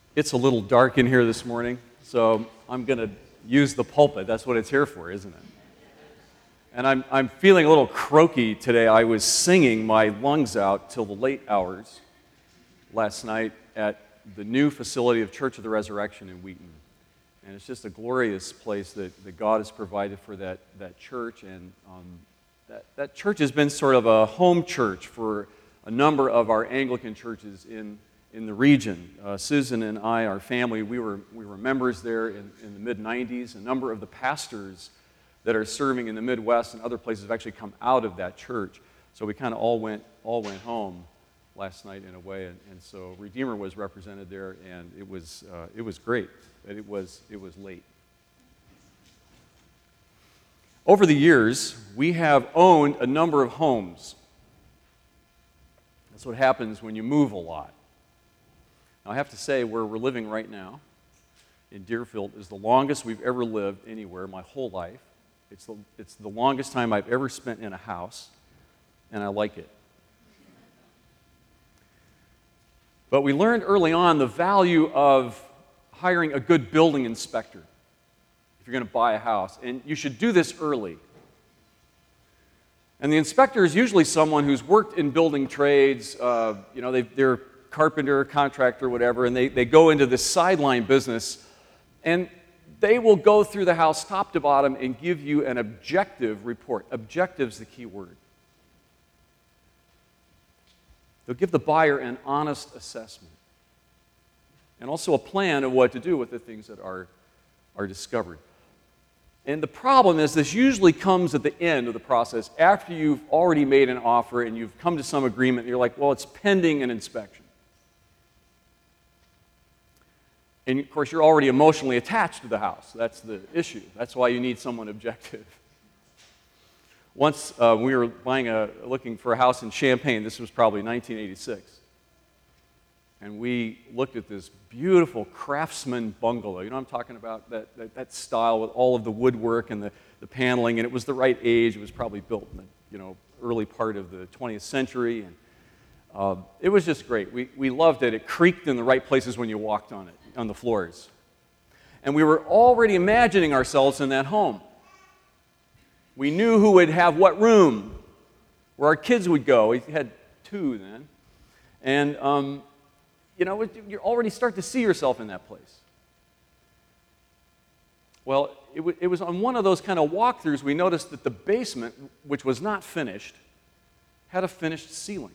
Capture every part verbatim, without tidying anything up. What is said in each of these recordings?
It's a little dark in here this morning, so I'm going to use the pulpit. That's what it's here for, isn't it? And I'm, I'm feeling a little croaky today. I was singing my lungs out till the late hours last night at the new facility of Church of the Resurrection in Wheaton. And it's just a glorious place that, that God has provided for that, that church. And um, that, that church has been sort of a home church for a number of our Anglican churches in in the region. Uh, Susan and I, our family, we were we were members there in, in the mid nineties. A number of the pastors that are serving in the Midwest and other places have actually come out of that church. So we kind of all went all went home last night in a way, and, and so Redeemer was represented there, and it was uh, it was great, but it was it was late. Over the years, we have owned a number of homes. That's what happens when you move a lot. Now, I have to say, where we're living right now, in Deerfield, is the longest we've ever lived anywhere my whole life. It's the, it's the longest time I've ever spent in a house, and I like it. But we learned early on the value of hiring a good building inspector if you're going to buy a house, and you should do this early. And the inspector is usually someone who's worked in building trades. Uh, you know, they, they're carpenter, contractor, whatever, and they, they go into this sideline business, and they will go through the house top to bottom and give you an objective report. Objective's the key word. They'll give the buyer an honest assessment and also a plan of what to do with the things that are, are discovered. And the problem is this usually comes at the end of the process, after you've already made an offer and you've come to some agreement, and you're like, well, it's pending an inspection. And, of course, you're already emotionally attached to the house. That's the issue. That's why you need someone objective. Once uh, we were buying a, looking for a house in Champaign. This was probably nineteen eighty-six. And we looked at this beautiful craftsman bungalow. You know what I'm talking about? That, that, that style with all of the woodwork and the, the paneling. And it was the right age. It was probably built in the you know, early part of the twentieth century. And uh, it was just great. We, we loved it. It creaked in the right places when you walked on it, on the floors. And we were already imagining ourselves in that home. We knew who would have what room, where our kids would go. We had two then. And, um, you know, you already start to see yourself in that place. Well, it, w- it was on one of those kind of walkthroughs we noticed that the basement, which was not finished, had a finished ceiling.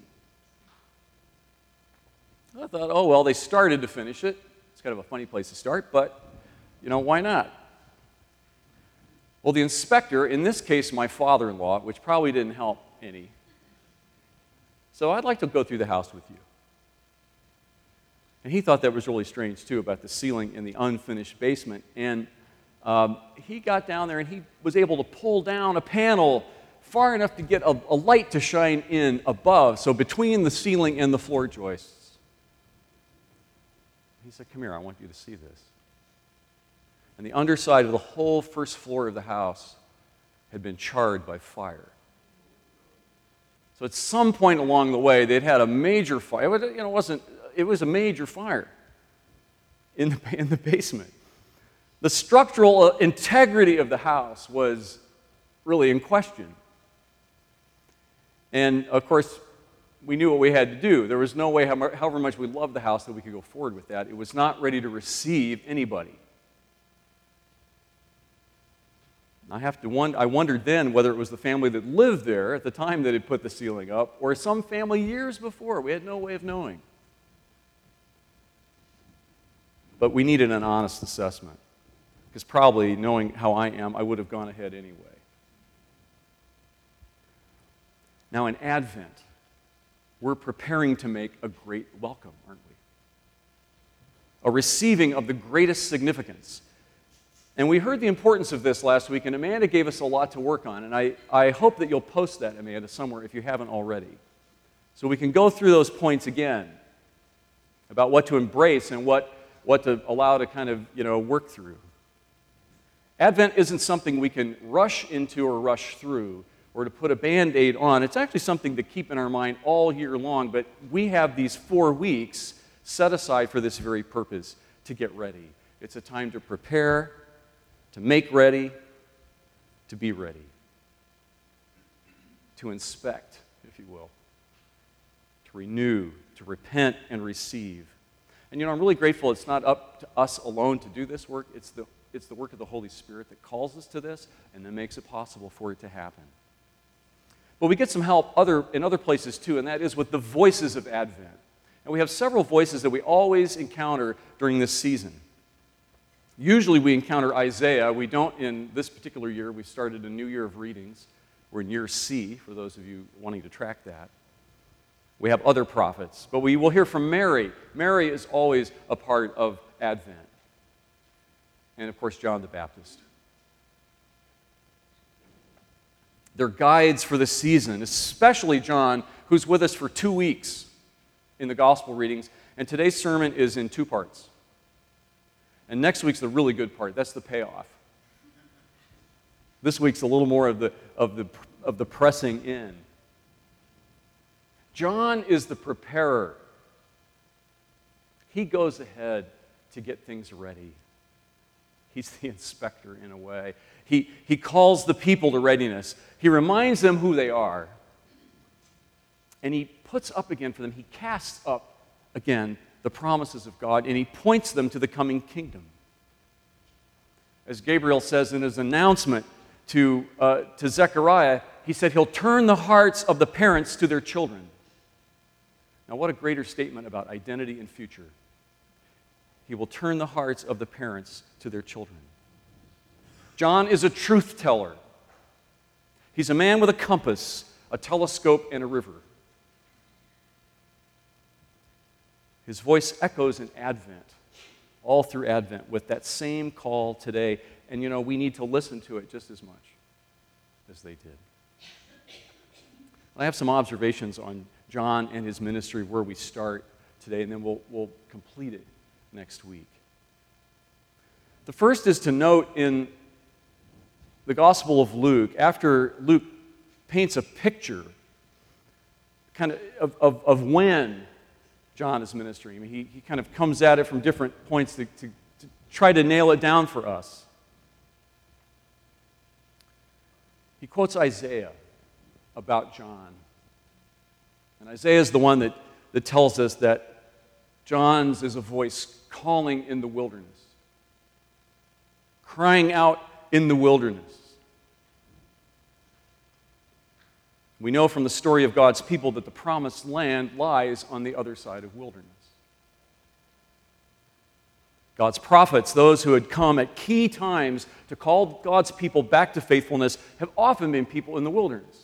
I thought, oh, well, they started to finish it. It's kind of a funny place to start, but, you know, why not? Well, the inspector, in this case my father-in-law, which probably didn't help any, so I'd like to go through the house with you. And he thought that was really strange, too, about the ceiling in the unfinished basement. And um, he got down there and he was able to pull down a panel far enough to get a, a light to shine in above, so between the ceiling and the floor joists. He said, come here, I want you to see this. And the underside of the whole first floor of the house had been charred by fire. So at some point along the way, they'd had a major fire. It was, you know, it wasn't, it was a major fire in the, in the basement. The structural integrity of the house was really in question. And, of course, we knew what we had to do. There was no way, however much we loved the house, that we could go forward with that. It was not ready to receive anybody. I have to wonder, I wondered then whether it was the family that lived there at the time that had put the ceiling up, or some family years before. We had no way of knowing. But we needed an honest assessment, because probably, knowing how I am, I would have gone ahead anyway. Now, in Advent, we're preparing to make a great welcome, aren't we? A receiving of the greatest significance. And we heard the importance of this last week, and Amanda gave us a lot to work on. And I, I hope that you'll post that, Amanda, somewhere if you haven't already. So we can go through those points again about what to embrace and what, what to allow to kind of, you know, work through. Advent isn't something we can rush into or rush through, or to put a Band-Aid on. It's actually something to keep in our mind all year long, but we have these four weeks set aside for this very purpose. to get ready. It's a time to prepare, to make ready, to be ready, to inspect, if you will, to renew, to repent and receive. And you know, I'm really grateful it's not up to us alone to do this work. It's the, it's the work of the Holy Spirit that calls us to this and then makes it possible for it to happen. But we get some help other, in other places too, and that is with the voices of Advent. And we have several voices that we always encounter during this season. Usually we encounter Isaiah. We don't in this particular year. We've started a new year of readings. We're in year C, for those of you wanting to track that. We have other prophets, but we will hear from Mary. Mary is always a part of Advent. And of course, John the Baptist. They're guides for the season, especially John, who's with us for two weeks in the gospel readings. And today's sermon is in two parts. And next week's the really good part. That's the payoff. This week's a little more of the, of the, of the pressing in. John is the preparer. He goes ahead to get things ready. He's the inspector in a way. He, he calls the people to readiness. He reminds them who they are. And he puts up again for them, he casts up again the promises of God, and he points them to the coming kingdom. As Gabriel says in his announcement to, uh, to Zechariah, he said he'll turn the hearts of the parents to their children. Now, what a greater statement about identity and future. He will turn the hearts of the parents to their children. John is a truth teller. He's a man with a compass, a telescope, and a river. His voice echoes in Advent, all through Advent, with that same call today. And you know, we need to listen to it just as much as they did. I have some observations on John and his ministry where we start today, and then we'll, we'll complete it next week. The first is to note in the Gospel of Luke, after Luke paints a picture kind of of, of, of when John is ministering. I mean, he, he kind of comes at it from different points to, to, to try to nail it down for us. He quotes Isaiah about John. And Isaiah is the one that, that tells us that John's is a voice calling in the wilderness, crying out in the wilderness. We know from the story of God's people that the promised land lies on the other side of wilderness. God's prophets, those who had come at key times to call God's people back to faithfulness, have often been people in the wilderness.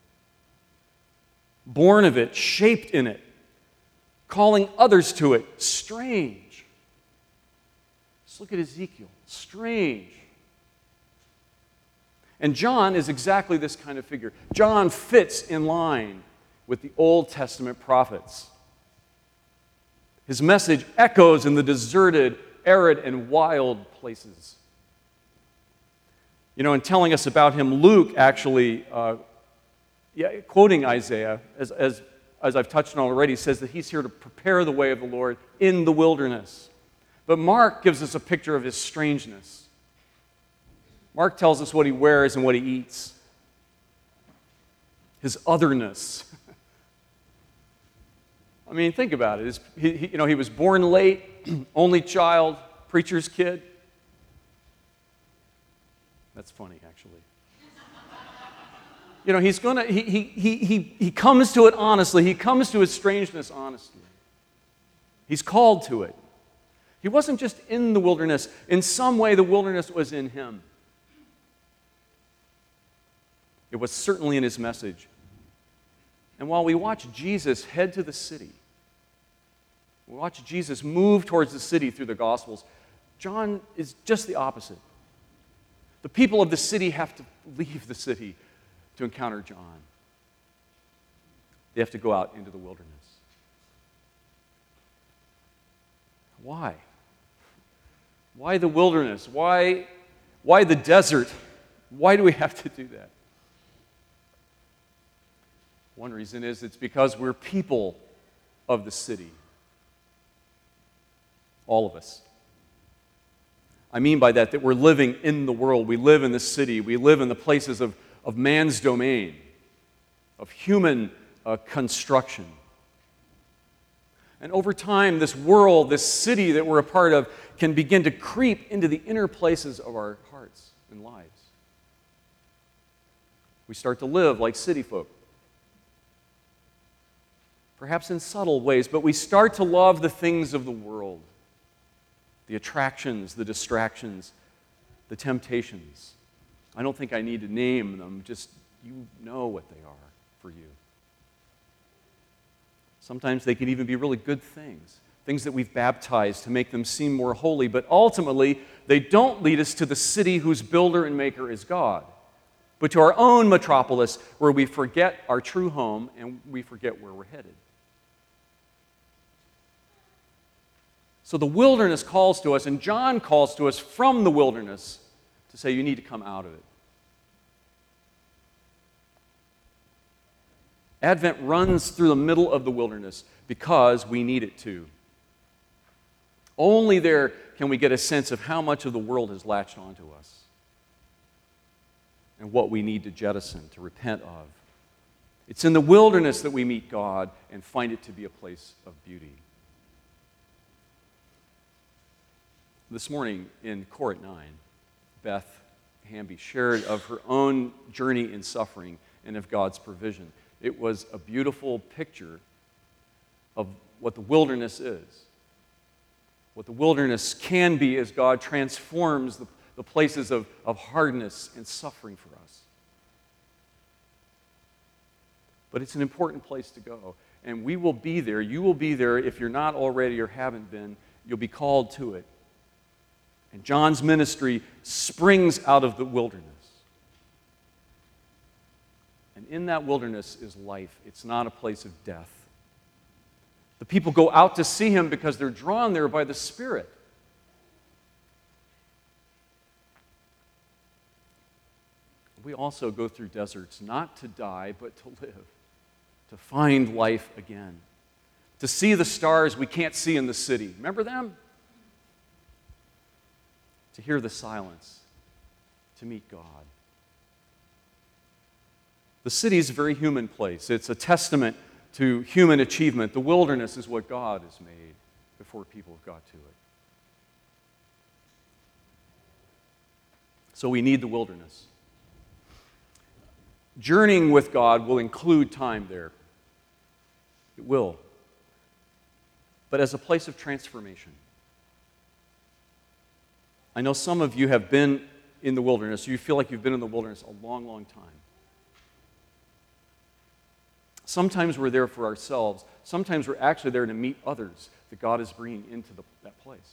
Born of it, shaped in it, calling others to it. Strange. Just look at Ezekiel. Strange. And John is exactly this kind of figure. John fits in line with the Old Testament prophets. His message echoes in the deserted, arid, and wild places. You know, in telling us about him, Luke actually, uh, yeah, quoting Isaiah, as, as, as I've touched on already, says that he's here to prepare the way of the Lord in the wilderness. But Mark gives us a picture of his strangeness. Mark tells us what he wears and what he eats. His otherness. I mean, think about it. His, he, he, you know, he was born late, only child, preacher's kid. That's funny, actually. You know, he's gonna. He he he he he comes to it honestly. He comes to his strangeness honestly. He's called to it. He wasn't just in the wilderness. In some way, the wilderness was in him. It was certainly in his message. And while we watch Jesus head to the city, we watch Jesus move towards the city through the Gospels, John is just the opposite. The people of the city have to leave the city to encounter John. They have to go out into the wilderness. Why? Why the wilderness? Why, why the desert? Why do we have to do that? One reason is it's because we're people of the city. All of us. I mean by that that we're living in the world. We live in the city. We live in the places of, of man's domain, of human uh, construction. And over time, this world, this city that we're a part of, can begin to creep into the inner places of our hearts and lives. We start to live like city folk. Perhaps in subtle ways, but we start to love the things of the world. The attractions, the distractions, the temptations. I don't think I need to name them, just you know what they are for you. Sometimes they can even be really good things, things that we've baptized to make them seem more holy, but ultimately they don't lead us to the city whose builder and maker is God, but to our own metropolis where we forget our true home and we forget where we're headed. So the wilderness calls to us, and John calls to us from the wilderness to say you need to come out of it. Advent runs through the middle of the wilderness because we need it to. Only there can we get a sense of how much of the world has latched onto us and what we need to jettison, to repent of. It's in the wilderness that we meet God and find it to be a place of beauty. This morning in Core at nine, Beth Hamby shared of her own journey in suffering and of God's provision. It was a beautiful picture of what the wilderness is, what the wilderness can be as God transforms the, the places of, of hardness and suffering for us. But it's an important place to go, and we will be there. You will be there if you're not already or haven't been. You'll be called to it. And John's ministry springs out of the wilderness. And in that wilderness is life. It's not a place of death. The people go out to see him because they're drawn there by the Spirit. We also go through deserts not to die, but to live, to find life again, to see the stars we can't see in the city. Remember them? To hear the silence, to meet God. The city is a very human place. It's a testament to human achievement. The wilderness is what God has made before people have got to it. So we need the wilderness. Journeying with God will include time there. It will. But as a place of transformation. I know some of you have been in the wilderness. You feel like you've been in the wilderness a long, long time. Sometimes we're there for ourselves. Sometimes we're actually there to meet others that God is bringing into the, that place.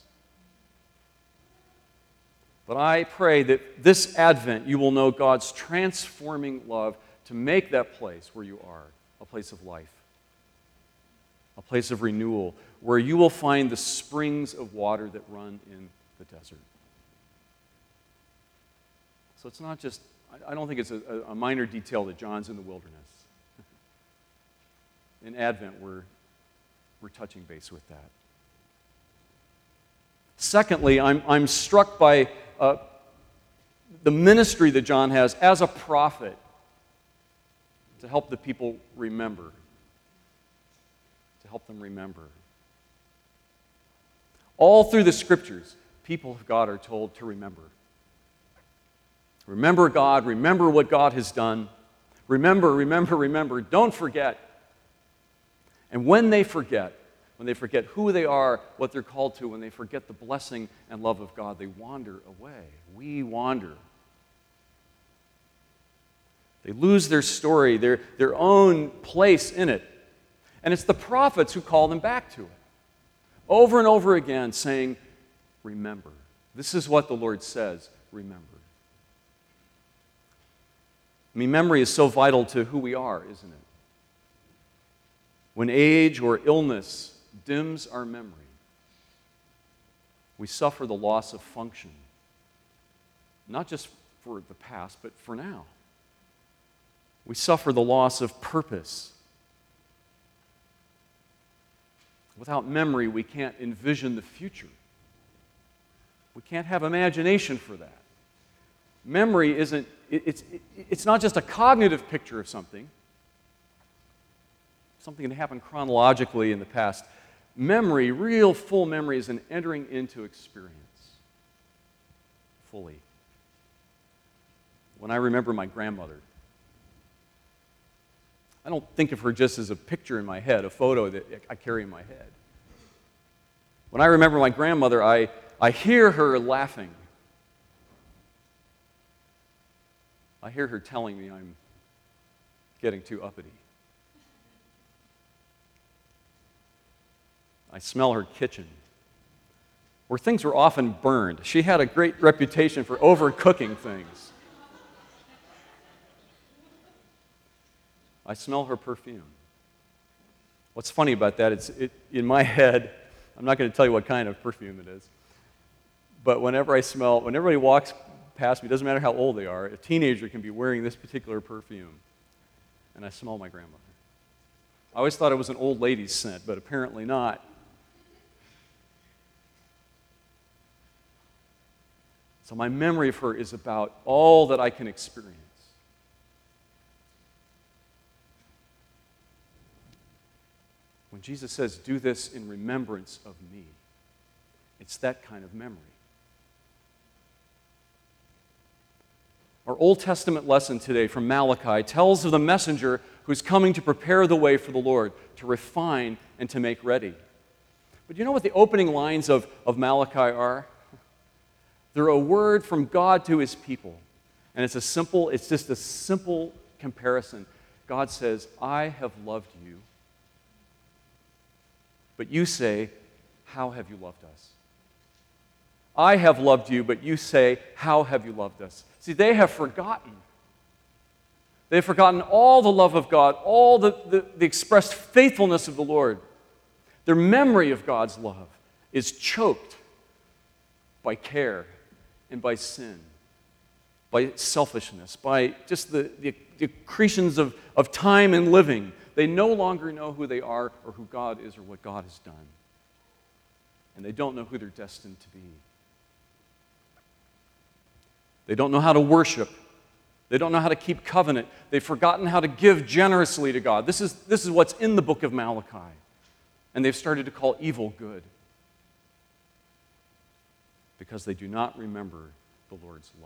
But I pray that this Advent you will know God's transforming love to make that place where you are a place of life, a place of renewal, where you will find the springs of water that run in the desert. So it's not just, I don't think it's a, a minor detail that John's in the wilderness. In Advent, we're, we're touching base with that. Secondly, I'm, I'm struck by uh, the ministry that John has as a prophet to help the people remember. To help them remember. All through the Scriptures, people of God are told to remember. Remember God, remember what God has done. Remember, remember, remember. Don't forget. And when they forget, when they forget who they are, what they're called to, when they forget the blessing and love of God, they wander away. We wander. They lose their story, their, their own place in it. And it's the prophets who call them back to it. Over and over again saying, remember. This is what the Lord says, remember. I mean, memory is so vital to who we are, isn't it? When age or illness dims our memory, we suffer the loss of function, not just for the past, but for now. We suffer the loss of purpose. Without memory, we can't envision the future. We can't have imagination for that. Memory isn't, it, it's, it, it's not just a cognitive picture of something, something that happened chronologically in the past. Memory, real full memory, is an entering into experience fully. When I remember my grandmother, I don't think of her just as a picture in my head, a photo that I carry in my head. When I remember my grandmother, I, I hear her laughing. I hear her telling me I'm getting too uppity. I smell her kitchen, where things were often burned. She had a great reputation for overcooking things. I smell her perfume. What's funny about that, it's it, in my head, I'm not going to tell you what kind of perfume it is, but whenever I smell, when everybody walks past me, it doesn't matter how old they are, a teenager can be wearing this particular perfume, and I smell my grandmother. I always thought it was an old lady's scent, but apparently not. So my memory of her is about all that I can experience. When Jesus says, do this in remembrance of me, it's that kind of memory. Our Old Testament lesson today from Malachi tells of the messenger who's coming to prepare the way for the Lord, to refine and to make ready. But you know what the opening lines of, of Malachi are? They're a word from God to his people. And it's a simple, it's just a simple comparison. God says, I have loved you. But you say, how have you loved us? I have loved you, but you say, how have you loved us? See, they have forgotten. They've forgotten all the love of God, all the, the, the expressed faithfulness of the Lord. Their memory of God's love is choked by care and by sin, by selfishness, by just the, the, the accretions of, of time and living. They no longer know who they are or who God is or what God has done. And they don't know who they're destined to be. They don't know how to worship. They don't know how to keep covenant. They've forgotten how to give generously to God. This is, this is what's in the book of Malachi. And they've started to call evil good because they do not remember the Lord's love.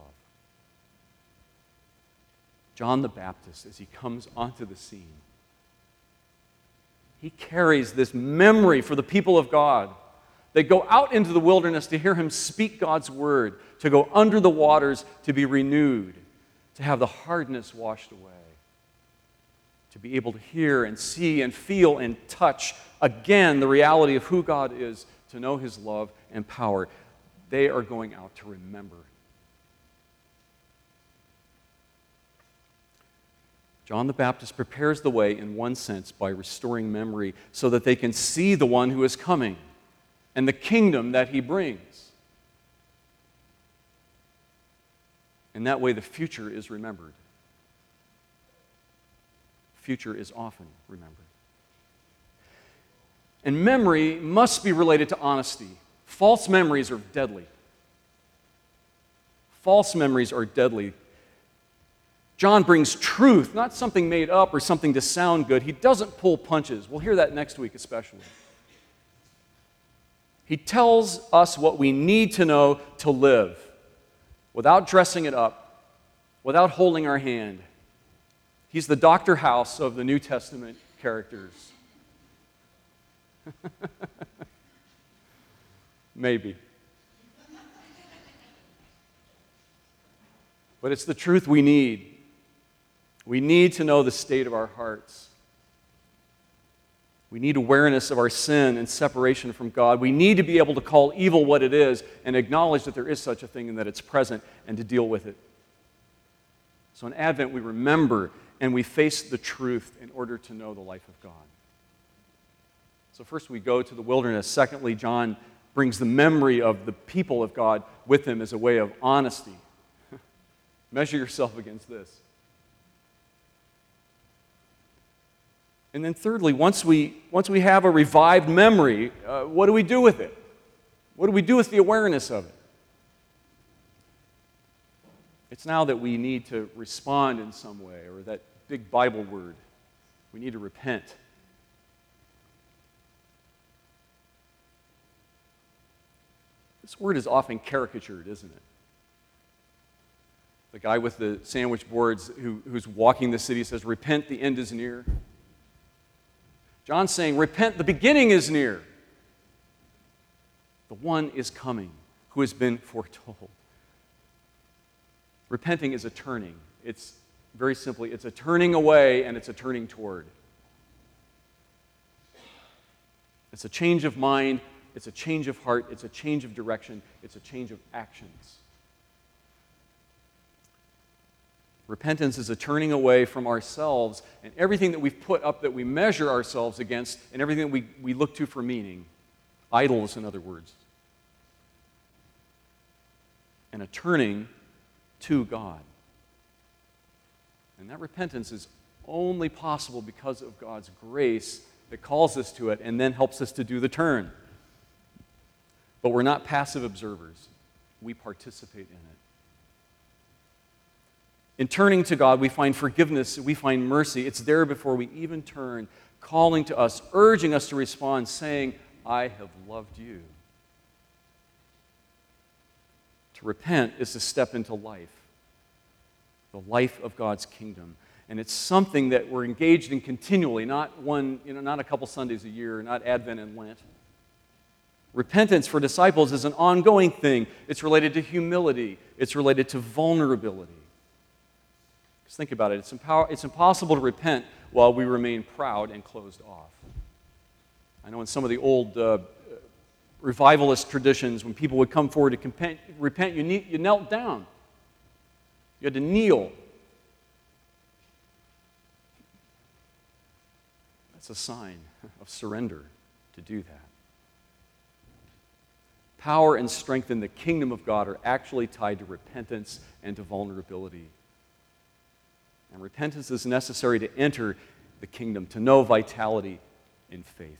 John the Baptist, as he comes onto the scene, he carries this memory for the people of God. They go out into the wilderness to hear him speak God's word, to go under the waters to be renewed, to have the hardness washed away, to be able to hear and see and feel and touch again the reality of who God is, to know his love and power. They are going out to remember. John the Baptist prepares the way in one sense by restoring memory so that they can see the one who is coming and the kingdom that he brings. And that way the future is remembered. Future is often remembered. And memory must be related to honesty. False memories are deadly. False memories are deadly. John brings truth, not something made up or something to sound good. He doesn't pull punches. We'll hear that next week especially. He tells us what we need to know to live without dressing it up, without holding our hand. He's the Doctor House of the New Testament characters. Maybe. But it's the truth we need. We need to know the state of our hearts. We need awareness of our sin and separation from God. We need to be able to call evil what it is and acknowledge that there is such a thing and that it's present and to deal with it. So in Advent, we remember and we face the truth in order to know the life of God. So first we go to the wilderness. Secondly, John brings the memory of the people of God with him as a way of honesty. Measure yourself against this. And then thirdly, once we, once we have a revived memory, uh, what do we do with it? What do we do with the awareness of it? It's now that we need to respond in some way, or that big Bible word. We need to repent. This word is often caricatured, isn't it? The guy with the sandwich boards who, who's walking the city says, "Repent, the end is near." John's saying, repent, the beginning is near. The one is coming who has been foretold. Repenting is a turning. It's very simply, it's a turning away and it's a turning toward. It's a change of mind, it's a change of heart, it's a change of direction, it's a change of actions. Repentance is a turning away from ourselves and everything that we've put up that we measure ourselves against and everything that we, we look to for meaning. Idols, in other words. And a turning to God. And that repentance is only possible because of God's grace that calls us to it and then helps us to do the turn. But we're not passive observers. We participate in it. In turning to God, we find forgiveness, we find mercy. It's there before we even turn, calling to us, urging us to respond, saying, "I have loved you." To repent is to step into life, the life of God's kingdom. And it's something that we're engaged in continually, not one, you know, not a couple Sundays a year, not Advent and Lent. Repentance for disciples is an ongoing thing. It's related to humility. It's related to vulnerability. Just think about it. It's, impow- it's impossible to repent while we remain proud and closed off. I know in some of the old uh, revivalist traditions, when people would come forward to compent, repent, you, ne- you knelt down. You had to kneel. That's a sign of surrender to do that. Power and strength in the kingdom of God are actually tied to repentance and to vulnerability. And repentance is necessary to enter the kingdom, to know vitality in faith.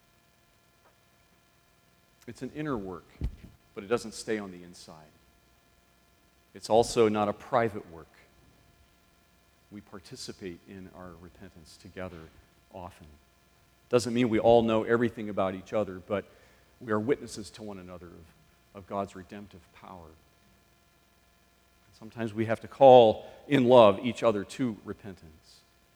It's an inner work, but it doesn't stay on the inside. It's also not a private work. We participate in our repentance together often. Doesn't mean we all know everything about each other, but we are witnesses to one another of, of God's redemptive power. Sometimes we have to call in love each other to repentance.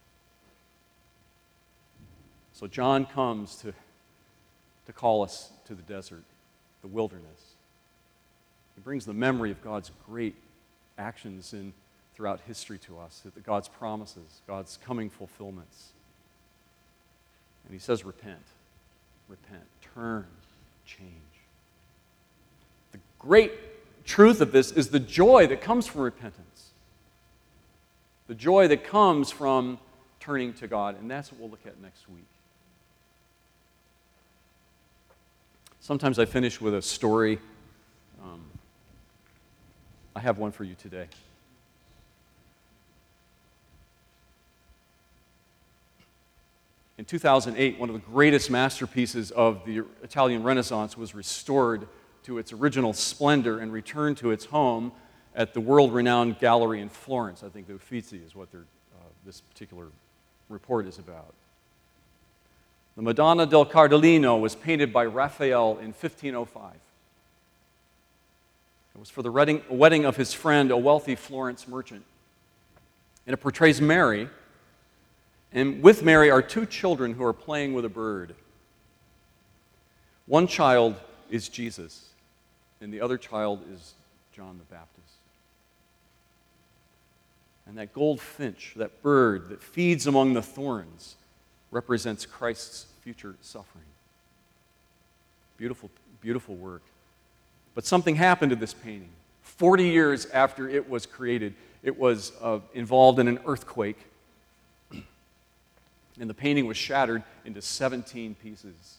So John comes to, to call us to the desert, the wilderness. He brings the memory of God's great actions in, throughout history to us, God's promises, God's coming fulfillments. And he says, repent, repent, turn, change. The great truth of this is the joy that comes from repentance. The joy that comes from turning to God, and that's what we'll look at next week. Sometimes I finish with a story. Um, I have one for you today. In two thousand eight, one of the greatest masterpieces of the Italian Renaissance was restored to its original splendor and returned to its home at the world-renowned gallery in Florence. I think the Uffizi is what uh, this particular report is about. The Madonna del Cardellino was painted by Raphael in fifteen oh five. It was for the wedding, wedding of his friend, a wealthy Florence merchant. And it portrays Mary, and with Mary are two children who are playing with a bird. One child is Jesus, and the other child is John the Baptist. And that goldfinch, that bird that feeds among the thorns, represents Christ's future suffering. Beautiful, beautiful work. But something happened to this painting. Forty years after it was created, it was uh, involved in an earthquake, and the painting was shattered into seventeen pieces.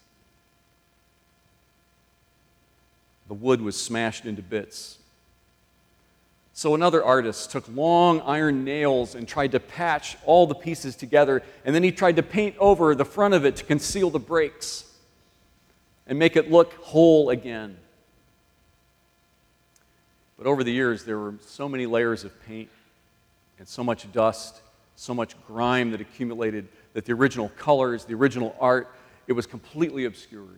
The wood was smashed into bits. So another artist took long iron nails and tried to patch all the pieces together, and then he tried to paint over the front of it to conceal the breaks and make it look whole again. But over the years, there were so many layers of paint and so much dust, so much grime that accumulated that the original colors, the original art, it was completely obscured.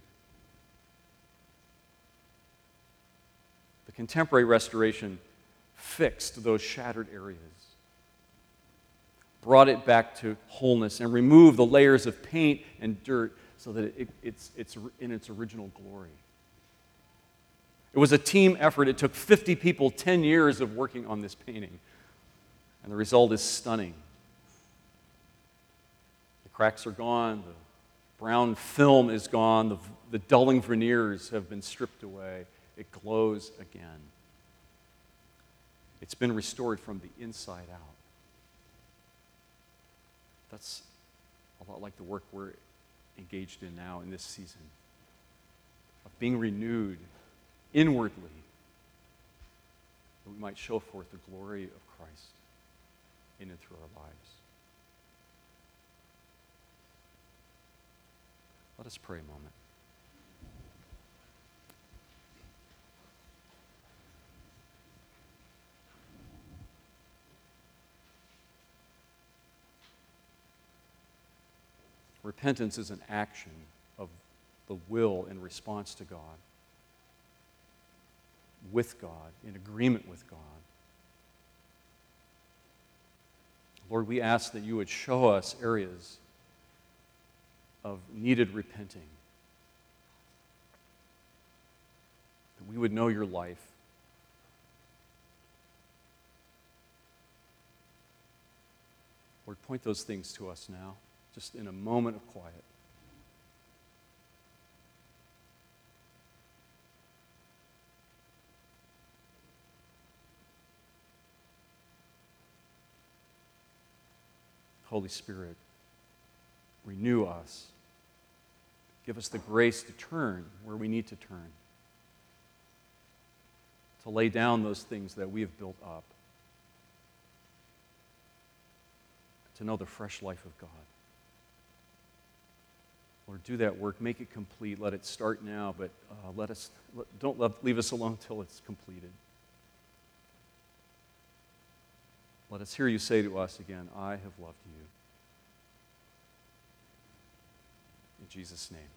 The contemporary restoration fixed those shattered areas, brought it back to wholeness, and removed the layers of paint and dirt so that it, it's, it's in its original glory. It was a team effort. It took fifty people, ten years of working on this painting, and the result is stunning. The cracks are gone, the brown film is gone, the, the dulling veneers have been stripped away. It glows again. It's been restored from the inside out. That's a lot like the work we're engaged in now in this season of being renewed inwardly, that we might show forth the glory of Christ in and through our lives. Let us pray a moment. Repentance is an action of the will in response to God, with God, in agreement with God. Lord, we ask that you would show us areas of needed repenting, that we would know your life, Lord, point those things to us now, just in a moment of quiet. Holy Spirit, renew us. Give us the grace to turn where we need to turn, to lay down those things that we have built up, to know the fresh life of God. Lord, do that work. Make it complete. Let it start now, but uh, let us let, don't let, leave us alone until it's completed. Let us hear you say to us again, I have loved you. In Jesus' name.